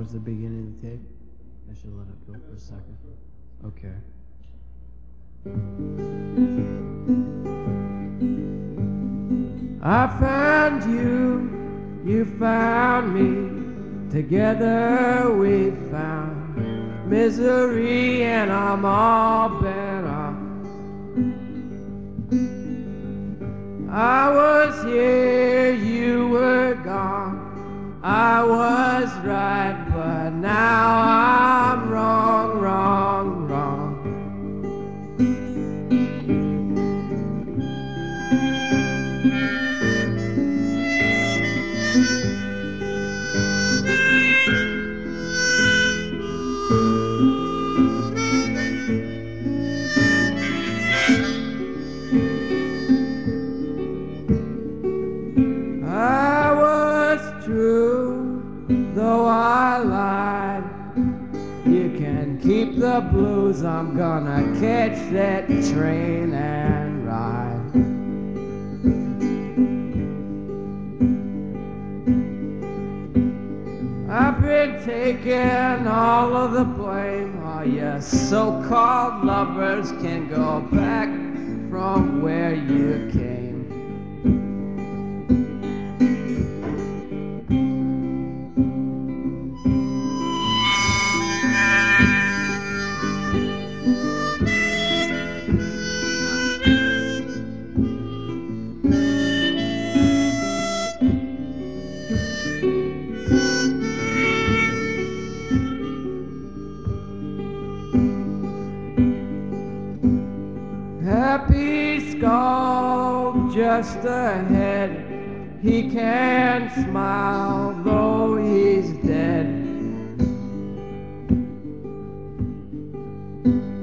was the beginning of the tape? I should let it go for a second. Okay. I found you, you found me, together we found misery, and I'm all better. I was here, you were gone, I was right, but now I'm wrong, wrong, wrong. I was true, though I lied. You can keep the blues, I'm gonna catch that train and ride. I've been taking all of the blame. All your so-called lovers can go back from where you came. Happy skull just ahead, he can smile though he's dead.